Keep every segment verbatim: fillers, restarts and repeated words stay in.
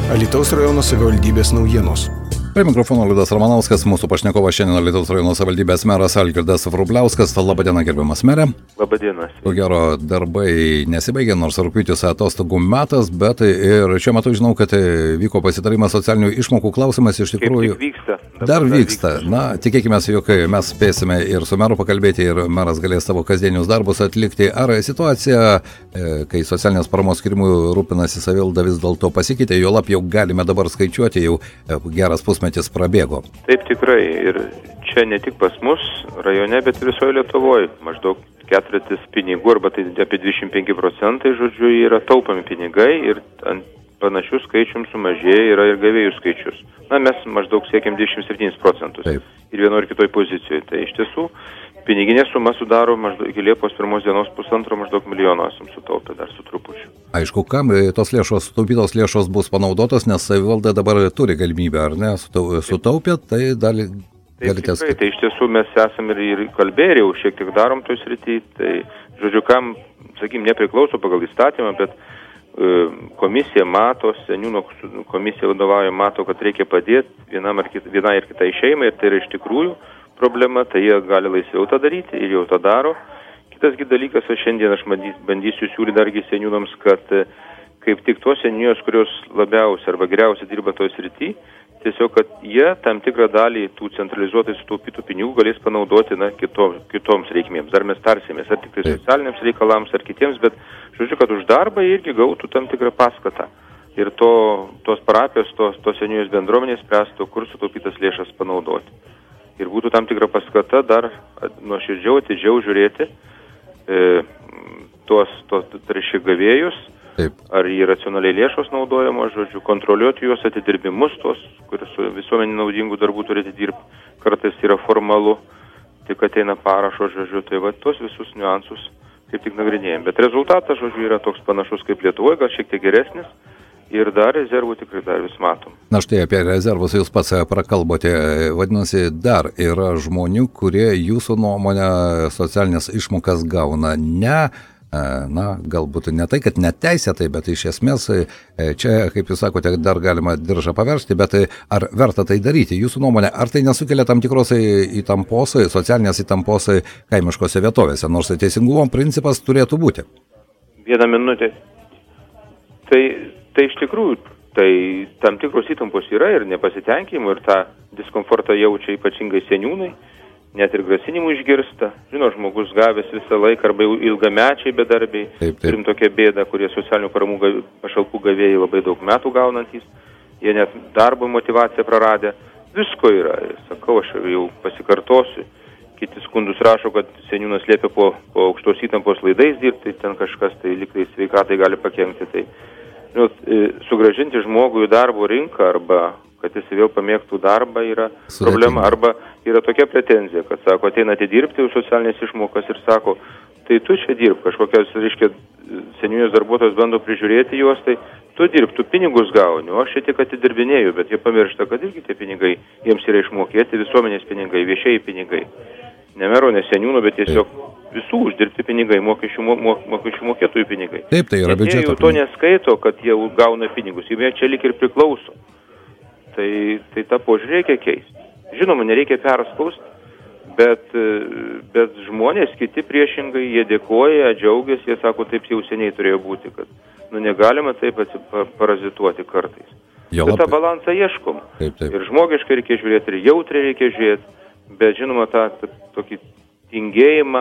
Alytaus rajono savivaldybės naujienos. Prie mikrofono Liudas Ramanauskas, mūsų pašnekovas šiandien Alytaus rajono savivaldybės meras Algirdas Vrubliauskas. Labadiena, gerbiamas mere. Labadiena. Ko gero, darbai nesibaigia, nors rugpjūtis atostogų metas, bet ir šiuo metu žinau, kad vyko pasitarimas socialinių išmokų klausimas iš tikrųjų. Kaip tik vyksta. Dabar dar vyksta. vyksta. Na, tikėkime, jog mes spėsime ir su meru pakalbėti, ir meras galės savo kasdienius darbus atlikti. Ar situacija, kai socialinės paramos skirimų rūpinasi savivalda, vis dėlto pasikeitė, jo lab jau galime dabar skaičiuoti, jau geras pusmetis prabėgo. Taip, tikrai. Ir čia ne tik pas mus rajone, bet ir visoje Lietuvoje. Maždaug ketvirtis pinigų, arba tai apie dvidešimt penki procentai, žodžiu, yra taupami pinigai ir ant panašių skaičium sumažėja yra ir gavėjų skaičius. Na, mes maždaug siekiam dvidešimt septynis procentus. Taip. Ir vienoje ir kitoje pozicijoje. Tai iš tiesų piniginė suma sudaro maždaug iki Liepos pirmos dienos pusantro maždaug milijono esam sutaupę dar su trupučiu. Aišku, kam tos lėšos, sutaupytos lėšos bus panaudotos, nes savivalda dabar turi galimybę, ar ne, sutaupė, tai dalį galite skaičiuoti. Tai iš tiesų mes esam ir, ir kalbėję, jau šiek tiek darom toj srity, tai žodžiu, kam, sakykim, nepriklauso pagal įstatymą, bet e, komisija mato, seniūno komisija vadovauja, mato, kad reikia padėti vienam ar kit, vienai ir kitai šeimai, ir tai yra iš tikrųjų problema, tai jie gali laisviau tą daryti ir jau tą daro. Kitasgi dalykas, aš šiandien aš bandysiu siūlyti dargi seniūnams, kad kaip tik tos seniūnijos, kurios labiausiai arba geriausiai dirba toj srity, tiesiog, kad jie tam tikrą dalį tų centralizuotai sutaupytų pinigų galės panaudoti na, kito, kitoms reikmėms. Dar mes tarsimės, ar tik tai socialiniams reikalams, ar kitiems, bet žodžiu, kad už darbą irgi gautų tam tikrą paskatą. Ir to, tos parapijos, tos, tos seniūnijos bendruomenės spręstų, kur sutaupytas lėšas panaudoti. Ir būtų tam tikra paskata dar nuoširdžiau, atidžiau žiūrėti e, tuos, tuos tarši gavėjus, Taip. Ar jį racionaliai lėšos naudojamos, žodžiu, kontroliuoti juos atidirbimus, tos, kuris su visuomenį naudingų darbų turi atidirbti, kartais yra formalu, tik ateina parašo, žodžiu, tai va, tos visus niuansus kaip tik nagrinėjom. Bet rezultatas, žodžiu, yra toks panašus kaip Lietuvoje, gal šiek tiek geresnis. Ir dar rezervų tikrai dar vis matom. Na štai apie rezervus jūs pats prakalbote. Vadinasi, dar yra žmonių, kurie jūsų nuomonę socialinės išmokas gauna ne, na, galbūt ne tai, kad neteisėtai, bet iš esmės čia, kaip jūs sakote, dar galima diržą paversti, bet ar verta tai daryti? Jūsų nuomonė, ar tai nesukelia tam tikros įtampos, socialinės įtampos kaimiškose vietovėse, nors teisingumo principas turėtų būti? Vieną minutę. Tai Tai iš tikrųjų, tai tam tikros įtampos yra ir nepasitenkinimo, ir tą diskomfortą jaučia ypatingai seniūnai, net ir grasinimų išgirsta. Žino, žmogus gavęs visą laiką arba ilgamečiai bedarbiai, taip, taip. Turim tokią bėdą, kurie socialinių paramų gav, pašalpų gavėjai labai daug metų gaunantys, jie net darbo motyvaciją praradę. Visko yra, sakau, aš jau pasikartosiu. Kiti skundus rašo, kad seniūnas liepia po, po aukštos įtampos laidais dirbti, ten kažkas tai liktai sveikatai gali pakenkti. Tai Nu, sugrąžinti žmogų į darbo rinką arba kad jis vėl pamėgtų darbą yra Sudėtinga. Problema. Arba yra tokia pretenzija, kad sako, ateina atidirbti už socialinės išmokas ir sako, tai tu čia dirb, kažkokias, reiškia, seniūnijos darbuotojas bando prižiūrėti juos, tai tu dirb, tu pinigus gauni, o aš čia tik atidirbinėju, bet jie pamiršta, kad irgi tie pinigai jiems yra išmokėti, visuomenės pinigai, viešieji pinigai. Ne mero, ne seniūno, bet tiesiog visų uždirbti pinigai, mokesčių, mok, mokesčių mokėtojų pinigai. Taip, tai yra biudžeto. Jie jau to neskaito, kad jie gauna pinigus, jie čia lik ir priklauso. Tai, tai tą požiūrį reikia keisti. Žinoma, nereikia perspausti, bet, bet žmonės, kiti priešingai, jie dėkoja, džiaugiasi, jie sako, taip jau seniai turėjo būti, kad nu, negalima taip parazituoti kartais. Jo, bet tą balansą ieškom. Taip, taip. Ir žmogiškai reikia žiūrėti, ir jautriai reikia žiūrėti. Bet žinoma, tą, tą tokį tingėjimą,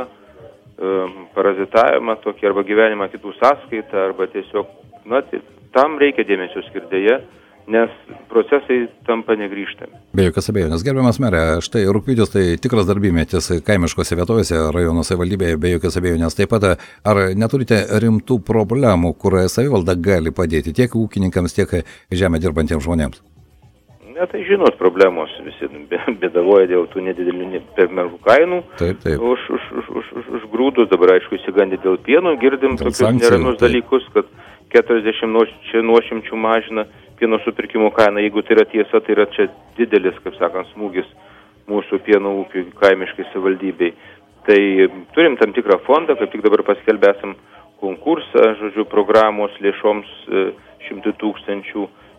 um, parazitavimą, tokį arba gyvenimą kitų sąskaitą, arba tiesiog, na, tai, tam reikia dėmesio skirdėje, nes procesai tampa negrįžtami. Be jokios abejonės, gerbiamas mere, štai rugpjūtis tai tikras darbymetis kaimiškose vietovėse, rajono savivaldybėje, be jokios abejonės. Taip pat, ar neturite rimtų problemų, kur savivalda gali padėti tiek ūkininkams, tiek žemę dirbantiems žmonėms? Ne, tai žinot, problemos visi bėdavoja dėl tų nedidelių per mažų kainų. Taip, taip. Už, už, už, už, už, už grūdus, dabar aišku įsigandė dėl pieno, girdim dėl tokius sankcijų, neramus dalykus, kad keturiasdešimt nuošimčių mažina pieno supirkimo kainą. Jeigu tai yra tiesa, tai yra čia didelis, kaip sakant, smūgis mūsų pieno ūkių kaimiškai savivaldybei. Tai turim tam tikrą fondą, kaip tik dabar paskelbėsim konkursą, žodžiu, programos lėšoms šimtų tūkstančių.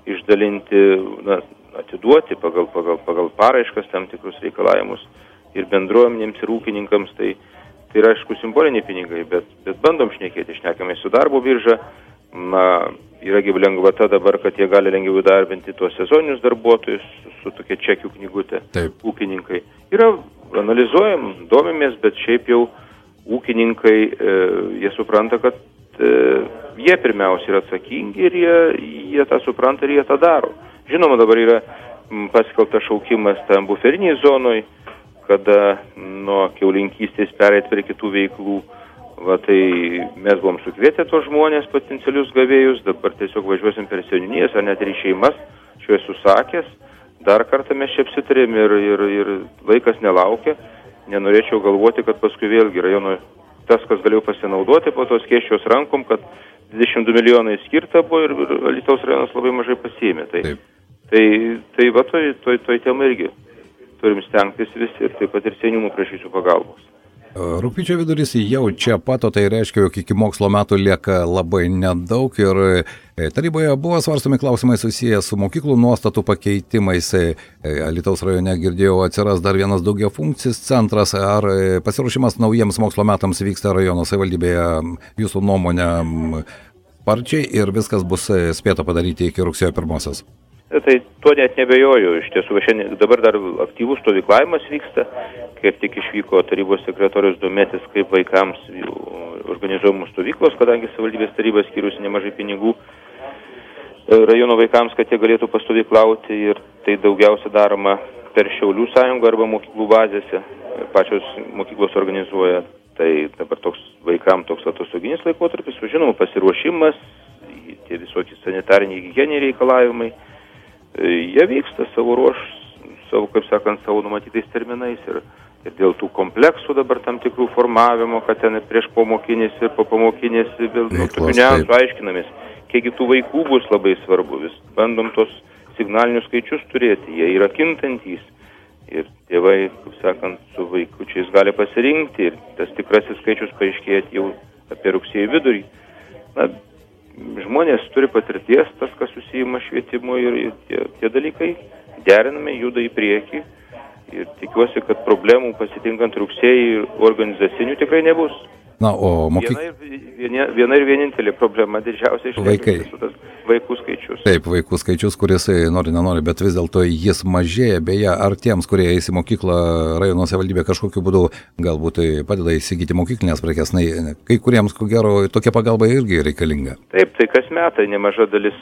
išdalinti, na, atiduoti pagal, pagal, pagal paraiškas tam tikrus reikalavimus ir bendruomenėms, ir ūkininkams, tai, tai yra, aišku, simboliniai pinigai, bet, bet bandom šnekėti, šnekame su darbo birža, na, yra gyv lengvata dabar, kad jie gali lengviau įdarbinti tuos sezoninius darbuotojus su, su tokia čekių knygutė, Taip. ūkininkai. Yra, analizuojam, domimės, bet šiaip jau ūkininkai, e, jie supranta, kad e, jie pirmiausia yra atsakingi ir jie, jie tą supranta ir jie tą daro. Žinoma, dabar yra paskelbtas šaukimas tam buferiniai zonoj, kada nuo kiaulinkystės pereit prie kitų veiklų. Va, tai mes buvom sukvietę tos žmonės, potencialius gavėjus, dabar tiesiog važiuosim per seniūnijas ar net ir į šeimas, šiuo esu sakęs, dar kartą mes čia apsitarėm ir, ir, ir laikas nelaukia, nenorėčiau galvoti, kad paskui vėlgi rajono tas, kas galėjau pasinaudoti po tos skėsčios rankom, kad dvidešimt du milijonai skirta buvo ir, ir Alytaus rajonas labai mažai pasiėmė. Tai, tai, tai va, toj, toj, toj tema irgi turim stengtis visi ir taip pat ir seniūnų prašysiu pagalbos. Rugpjūčio vidurys jau čia pat, o tai reiškia, jog iki mokslo metų lieka labai nedaug ir taryboje buvo svarstomi klausimai susiję su mokyklų nuostatų pakeitimais. Alytaus rajone girdėjau, atsiras dar vienas daugiafunkcis centras. Ar pasiruošimas naujiems mokslo metams vyksta rajono savivaldybėje jūsų nuomonė sparčiai ir viskas bus spėta padaryti iki rugsėjo pirmosios? Tai tuo net nebejoju. Iš tiesų, šiandien dabar dar aktyvus stovyklavimas vyksta. Kaip tik išvyko tarybos sekretorius domėtis, kaip vaikams organizuojamos stovyklos, kadangi savivaldybės taryba skyrusi nemažai pinigų rajono vaikams, kad jie galėtų pastovyklauti, ir tai daugiausia daroma per Šiaulių sąjungą arba mokyklų bazėse. Pačios mokyklos organizuoja. Tai dabar toks vaikams toks atostoginis laikotarpis, žinoma, pasiruošimas, tie visokie sanitariniai higieniniai reikalavimai. Jie vyksta savo ruoš, savo, kaip sakant, savo numatytais terminais ir, ir dėl tų kompleksų dabar tam tikrų formavimo, kad ten prieš pamokinės ir po pamokinės vėl nu, tokių niuansų aiškinamės. Kiekgi tų vaikų bus labai svarbu, vis bandom tos signalinius skaičius turėti, jie yra kintantys ir tėvai, kaip sakant, su vaikučiais gali pasirinkti ir tas tikrasis skaičius paaiškėja jau apie rugsėjo vidurį. Na, žmonės turi patirties, tas, kas susijima švietimu ir tie, tie dalykai derinami, juda į priekį ir tikiuosi, kad problemų pasitinkant rugsėjį organizacinių tikrai nebus. Na, o mokyk... viena, viena ir vienintelė problema didžiausia išlieka tas vaikų skaičius. Taip, vaikų skaičius, kuris nori, nenori, bet vis dėlto jis mažėja. Beje, ar tiems, kurie eis į mokyklą rajono savivaldybė kažkokiu būdu galbūt padeda įsigyti mokyklinės prekes, na, kai kuriems, ko gero, tokia pagalba irgi reikalinga. Taip, tai kas metai nemaža dalis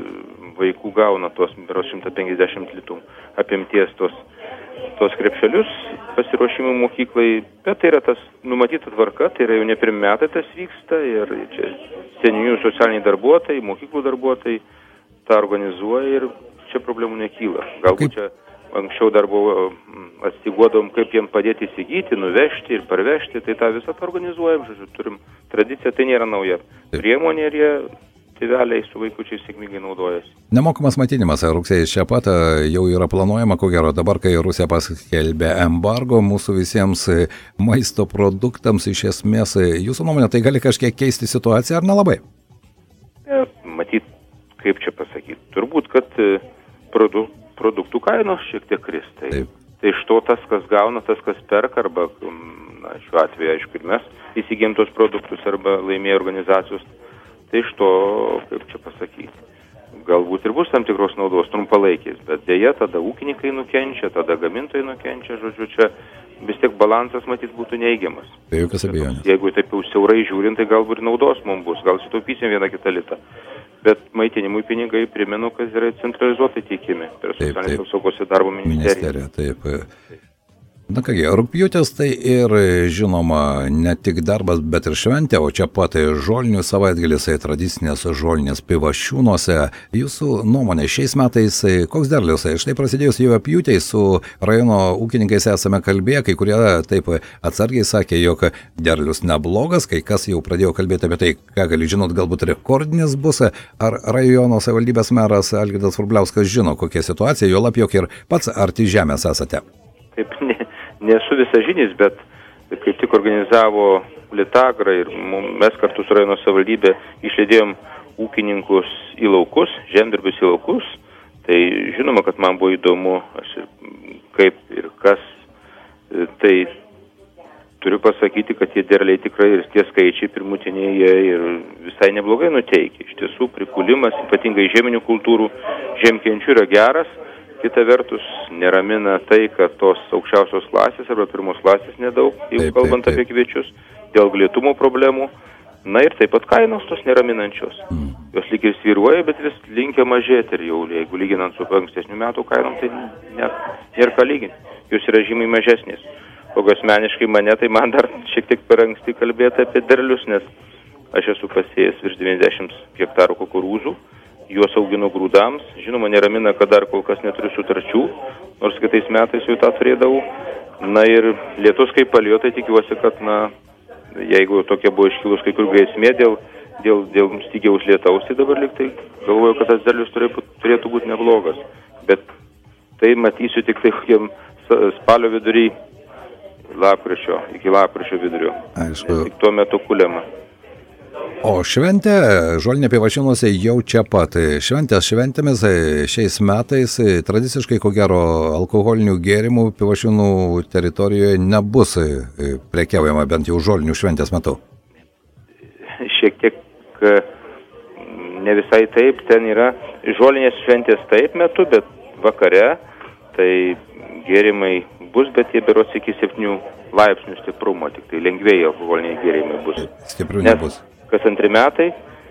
vaikų gauna tos šimtas penkiasdešimt litų apimties tos tos krepšelius pasiruošimų mokyklai, bet tai yra tas numatyta tvarka, tai yra jau ne pirmi metai tas vyksta ir čia seniūnijų socialiniai darbuotojai, mokyklų darbuotojai tą organizuoja ir čia problemų nekyla. Galbūt čia anksčiau dar buvo atstyguodom, kaip jiem padėti įsigyti, nuvežti ir parvežti, tai tą visą organizuojam, žodžiu, turim tradiciją, tai nėra nauja priemonė ir jie tėveliai su vaikučiais sėkmingai naudojasi. Nemokamas maitinimas rugsėjais čia pat jau yra planuojama, ko gero dabar, kai Rusija paskelbė embargo mūsų visiems maisto produktams, iš esmės, jūsų nuomonė, tai gali kažkiek keisti situaciją ar nelabai? Ja, matyt, kaip čia pasakyti, turbūt, kad produ, produktų kainos šiek tiek kris. Tai, tai iš to tas, kas gauna, tas, kas perka, arba na, šiuo atveju, aišku, ir mes įsigijom tos produktus arba laimėjo organizacijos. Tai iš to, kaip čia pasakyti, galbūt ir bus tam tikros naudos trumpalaikės, bet dėja tada ūkininkai nukenčia, tada gamintojai nukenčia, žodžiu, čia vis tiek balansas matyt būtų neigiamas. Tai jokios abejonės. Jeigu taip jau siaurai žiūrint, tai galbūt ir naudos mums bus, gal sutaupysim vieną kitą litą. Bet maitinimui pinigai, primenu, kad yra centralizuotai teikiami per socialinės apsaugos ir darbo ministeriją. Ministerija, taip. Na kągi, rugpjūtis tai ir žinoma ne tik darbas, bet ir šventė, o čia pat žolinių savaitgalis, tradicinės žolinės Pivašiūnuose. Jūsų nuomonė šiais metais koks derlius? Štai prasidėjus jau apjūtei su rajono ūkininkais esame kalbėję, kai kurie taip atsargiai sakė, jog derlius neblogas, kai kas jau pradėjo kalbėti apie tai, ką gali žinot, galbūt rekordinis bus. Ar rajono savivaldybės meras Algirdas Vrubliauskas žino, kokia situacija, jo lab, jog ir pats arti žemės esate? Taip, ne. Nesu visažinis, bet kaip tik organizavo Litagrą ir mes kartu su rajono savivaldybė išleidėjom ūkininkus į laukus, žemdirbius į laukus. Tai žinoma, kad man buvo įdomu, aš ir kaip ir kas. Tai turiu pasakyti, kad tie derliai tikrai ir tie skaičiai pirmutiniai jie ir visai neblogai nuteikia. Iš tiesų, prikulimas, ypatingai žieminių kultūrų, žiemkenčių yra geras. Kita vertus, neramina tai, kad tos aukščiausios klasės arba pirmos klasės nedaug, jeigu taip, kalbant taip, taip. apie kviečius, dėl glėtumo problemų. Na ir taip pat kainos tos neraminančios. Mm. Jos lyg ir svyruoja, bet vis linkia mažėti ir jau, jeigu lyginant su ankstesnių metų kainom, tai net nėra ką lyginti. Jos yra žymiai mažesnės. O asmeniškai mane, tai man dar šiek tiek per anksti kalbėti apie derlius, nes aš esu pasėjęs virš devyniasdešimt hektarų kukurūzų, juos auginu grūdams. Žinoma, neramina, kad dar kol kas neturiu sutarčių, nors kitais metais jau tą turėdavau. Na ir lietus kaip palijo, tai tikiuosi, kad, na, jeigu tokia buvo iškilus kai kur grėsmė dėl, dėl, dėl stygiaus lietaus, tai dabar lyg tai galvoju, kad tas derlius turėtų, turėtų būti neblogas. Bet tai matysiu tik tai kokiam spalio vidury, lapkričio, iki lapkričio vidurio. Aišku. Tik tuo metu kuliama. O šventė Žolinė Pivašiūnuose jau čia pat. Šventės šventėmis šiais metais tradiciškai, ko gero, alkoholinių gėrimų Pivašiūnų teritorijoje nebus prekiaujama, bent jau Žolinių šventės metu. Šiek tiek ne visai taip, ten yra Žolinės šventės taip metu, bet vakare tai gėrimai bus, bet jie berods iki septynių laipsnių stiprumo, tik tai lengvėjai alkoholiniai gėrimai bus. Stiprių nebus. Kas antri metai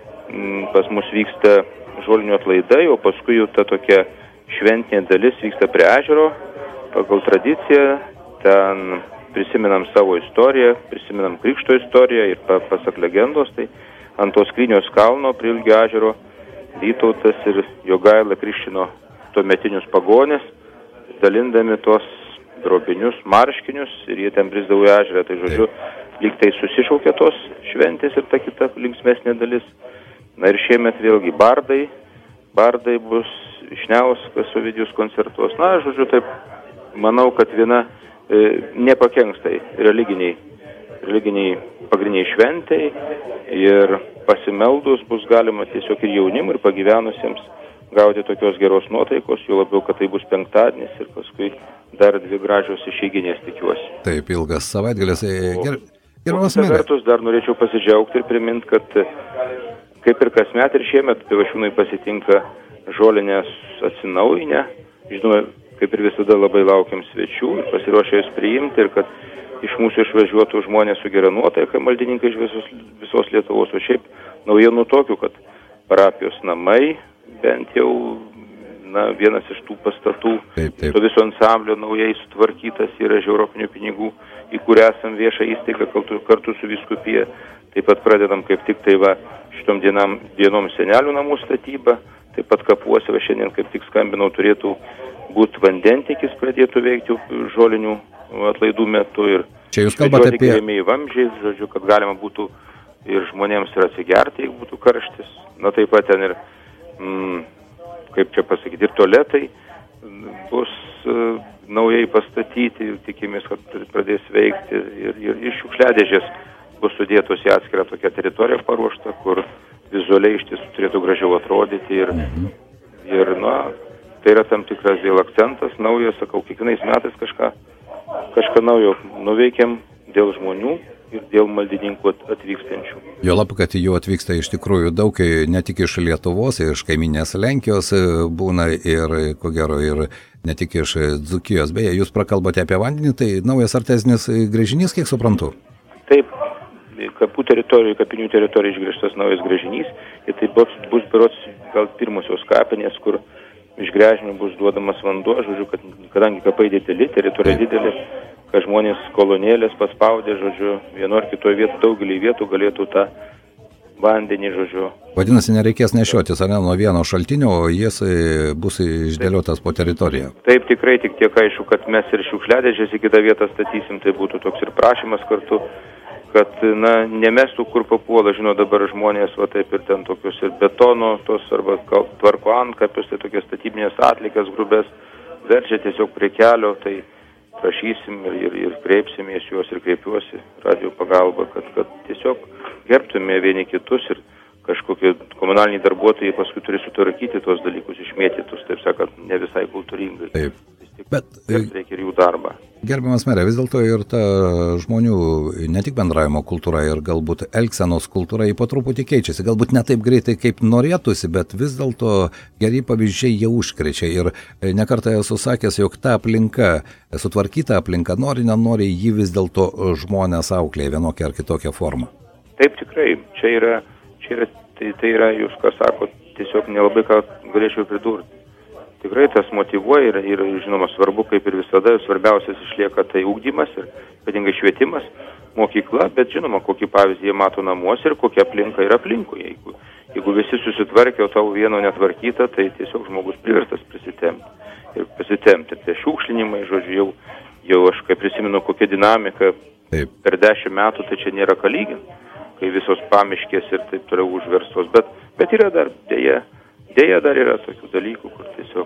m, pas mus vyksta žolinių atlaidai, o paskui jau ta tokia šventinė dalis vyksta prie ežero. Pagal tradiciją ten prisimenam savo istoriją, prisimenam krikšto istoriją ir pa, pasak legendos, tai ant tos Skrynios kalno prie Ilgio ežero Vytautas ir Jogaila krikštino tuometinius pagonės, dalindami tos drobinius marškinius ir jie ten brisdavo į ežerą. Tai žodžiu, lyg tai susišaukė tos šventės ir ta kita linksmesnė dalis. Na ir šiemet vėlgi bardai, bardai bus Šniauskas, Ovidijus koncertuos. Na, žodžiu, taip, manau, kad viena e, nepakenks tai religiniai, religiniai pagrindiniai šventai ir pasimeldus bus galima tiesiog ir jaunimui, ir pagyvenusiems gauti tokios geros nuotaikos, jau labiau, kad tai bus penktadienis ir paskui dar dvi gražios išeiginės tikiuosi. Taip, ilgas savaitgalis. Ger... Gerbiamas merė. Vertus dar norėčiau pasidžiaugti ir priminti, kad kaip ir kasmet ir šiemet Pivašiūnai pasitinka Žolinės atsinaujinę. Žinoma, kaip ir visada labai laukiam svečių ir pasiruošę jūs priimti ir kad iš mūsų išvažiuotų žmonės su gera nuotaika, maldininkai iš visos, visos Lietuvos. O šiaip naujienų tokių, kad parapijos namai, bent jau na, vienas iš tų pastatų, taip, taip. To viso ansamblio naujai sutvarkytas yra iš europinių pinigų, į kurią esam viešą įstaigą kartu, kartu su vyskupija. Taip pat pradedam kaip tik tai va šitom dienam, dienom senelių namų statybą, taip pat kapuose, va šiandien kaip tik skambinau, turėtų būti vandentikis, pradėtų veikti žolinių atlaidų metu ir čia jūs kalbate apie geriamieji vamzdžiai, žodžiu, kad galima būtų ir žmonėms ir atsigerti, jeigu būtų karštis. Na taip pat ten ir mm, kaip čia pasakyti, ir tualetai bus uh, naujai pastatyti ir tikimės, kad pradės veikti ir, ir, ir šiukšliadėžės bus sudėtos į atskirą tokią teritoriją paruoštą, kur vizualiai iš tiesų turėtų gražiau atrodyti ir, mhm. ir na, tai yra tam tikras vėl akcentas, naujas, sakau, kiekvienais metais kažką, kažką naujo nuveikiam dėl žmonių ir dėl maldininkų atvykstančių. Jo lab, kad jų atvyksta iš tikrųjų daug, ne tik iš Lietuvos, iš kaiminės Lenkijos būna ir, ko gero, ir ne tik iš Dzūkijos. Beje, jūs prakalbate apie vandenį, tai naujas artezinis gręžinys, kiek suprantu? Taip, kapų teritorijų, kapinių teritorijų išgręžtas naujas gręžinys ir tai bus, bus berods gal pirmosios kapinės, kur iš gręžinio bus duodamas vanduo, žodžiu, kad kadangi kapai dideli, teritorija didelė, kad žmonės kolonėlės paspaudė, žodžiu, vienu ar kitoje vietu, daugelį vietų galėtų tą vandenį, žodžiu. Vadinasi, nereikės nešiotis, ar ne, nuo vieno šaltinio, o jis bus išdėliotas po teritoriją. Taip, tikrai, tik tiek aišku, kad mes ir šiukšliadėžės į kitą vietą statysim, tai būtų toks ir prašymas kartu, kad, na, nemestų kur papuola, žinau, dabar žmonės, va taip ir ten tokius ir betono, tos arba tvarko antkapius, tai tokias statybinės atlikas grubės, verčia tiesiog prie kelio, tai prašysim ir, ir, ir kreipsimės juos ir kreipiuosi radijo pagalba, kad, kad tiesiog gerbtume vieni kitus ir kažkokie komunaliniai darbuotojai paskui turi sutvarkyti tuos dalykus, išmėtytus, taip sakant, ne visai kultūringai. Taip. Bet reikia ir jų darbą. Gerbiamas merė, vis dėlto ir ta žmonių, ne tik bendravimo kultūra ir galbūt elgsenos kultūra, jį po truputį keičiasi. Galbūt ne taip greitai, kaip norėtųsi, bet vis dėlto geri pavyzdžiai jie užkrečia. Ir nekartą esu sakęs, jog ta aplinka, sutvarkyta aplinka, nori, nenori, jį vis dėlto žmonės auklėja vienokią ar kitokią formą. Taip, tikrai. Čia yra, čia yra, tai, tai yra, jūs ką sako, tiesiog nelabai ką galėčiau pridurti. Tikrai tas motyvuoja ir, ir žinoma, svarbu, kaip ir visada, svarbiausias išlieka tai ugdymas ir ypatingai švietimas, mokykla, bet žinoma, kokį pavyzdį jie mato namuose ir kokia aplinka yra aplinkui. Jeigu, jeigu visi susitvarkė, o tavo vieno netvarkyta, tai tiesiog žmogus priverstas prisitemti. Ir prisitemti. Ir tie šiukšlinimai, žodžiu, jau, jau aš kai prisimenu kokią dinamiką, taip. Per dešimt metų, tai čia nėra ką lyginti, kai visos pamiškės ir taip toliau užverstos, bet, bet yra dar dėja. Dėja dar yra tokių dalykų, kur tiesiog,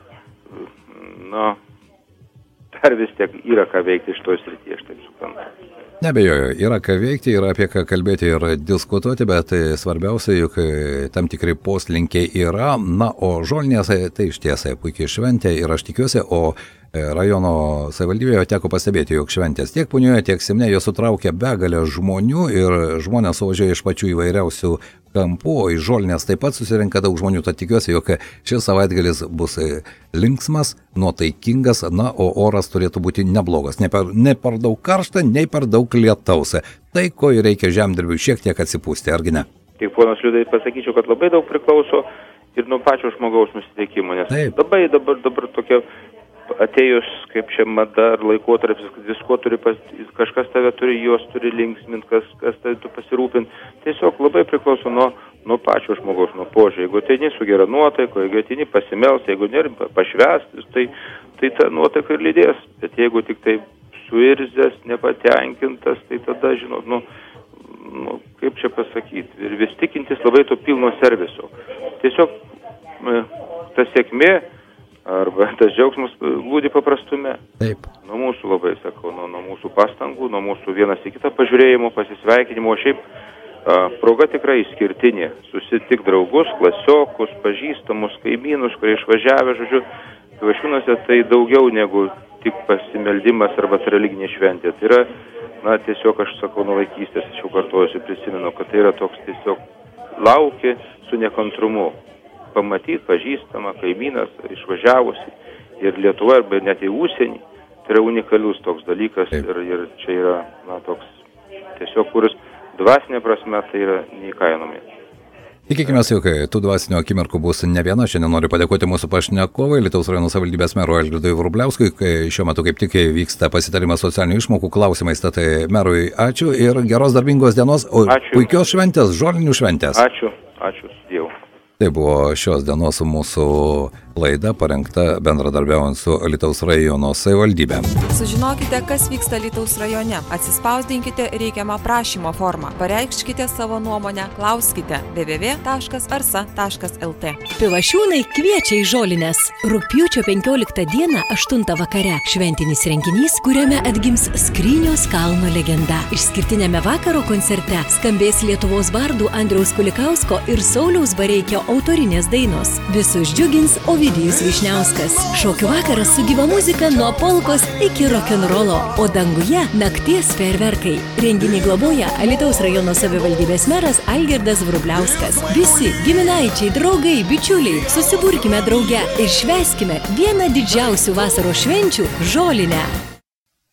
na, dar vis tiek yra ką veikti iš to srityje, aš taip suprantu. Nebejoju, yra ką veikti, yra apie ką kalbėti ir diskutuoti, bet svarbiausia, juk tam tikri poslinkiai yra, na, o žolinės tai iš tiesai puikiai šventė ir aš tikiuosi, o rajono savivaldybėje teko pastebėti, jog šventės tiek Punioje, tiek Simne, jos sutraukia begalę žmonių ir žmonės suvažiuoja iš pačių įvairiausių kampų, o į žolinės taip pat susirenka daug žmonių, tad tikiuosi, jog šis savaitgalis bus linksmas, nuotaikingas, na, o oras turėtų būti neblogas, ne per, ne per daug karšta, nei per daug lietaus. Tai, ko ir reikia žemdirbiui šiek tiek atsipūsti, argi ne? Taip, ponas Liudai, pasakyčiau, kad labai daug priklauso ir nuo pačio žmogaus nusiteikimo, nes taip. Labai dabar, dabar tokia atėjus, kaip čia mada ar laikotarpis, visko turi, pas, kažkas tave turi, jos turi linksminti, kas, kas tave tu pasirūpinti. Tiesiog labai priklauso nuo, nuo pačio žmogaus, nuo požiūrio. Jeigu ateini su gera nuotaika, jeigu ateini pasimelsti, jeigu nėra pašvęstis, tai, tai ta nuotaika ir lydės. Bet jeigu tik tai suirzęs, nepatenkintas, tai tada, žinot, nu, nu, kaip čia pasakyti, ir vis tikintis labai to pilno serviso. Tiesiog ta sėkmė arba tas džiaugsmas glūdi paprastume. Taip. Nuo mūsų labai, sakau, nuo, nuo mūsų pastangų, nuo mūsų vienas į kitą pažiūrėjimo, pasisveikinimo, šiaip a, proga tikrai išskirtinė. Susitik draugus, klasiokus, pažįstamus, kaimynus, kurie išvažiavę, žodžiu, Pivašiūnuose tai daugiau negu tik pasimeldimas arba religinė šventė. Tai yra, na, tiesiog aš sakau, nuo vaikystės, aš jau kartuojuosi, prisimenu, kad tai yra toks tiesiog lauki su nekantrumu. Pamatyti pažįstamą kaimynas išvažiavusi ir Lietuva arba net į užsienį, tai yra unikalius toks dalykas ir, ir čia yra, na, toks tiesiog, kuris dvasinė prasme tai yra neįkainojami. Tikėkime, jog tų dvasinių akimirkų bus ne viena. Šiandien noriu padėkoti mūsų pašnekovui, Alytaus rajono savivaldybės merui Algirdui Vrubliauskui. Šiuo metu kaip tik vyksta pasitarimas socialinių išmokų klausimais, tad merui ačiū ir geros darbingos dienos, o ačiū. Puikios šventės, žolinių šventės. Ačiū, ačiū, Dievu. Tai buvo šios dienos mūsų laida, parengta bendradarbiaujant su Alytaus rajono savivaldybė. Sužinokite, kas vyksta Alytaus rajone. Atsispausdinkite reikiamą prašymo formą. Pareikškite savo nuomonę, klauskite w w w taškas arsa taškas l t. Pivašiūnai kviečia į žolines. Rugpjūčio penkioliktą dieną aštuntą vakare šventinis renginys, kuriame atgims Skrynios kalno legenda. Išskirtinėme vakaro koncerte skambės Lietuvos bardų Andriaus Kulikausko ir Sauliaus Bareikio autorinės dainos. Visus džiugins Ovidijus Vyšniauskas. Šokių vakaras su gyva muzika nuo polkos iki rokenrolo, o danguje nakties fejerverkai. Renginį globoja Alytaus rajono savivaldybės meras Algirdas Vrubliauskas. Visi giminaičiai, draugai, bičiuliai, susiburkime drauge ir švęskime vieną didžiausių vasaros švenčių – žolinę.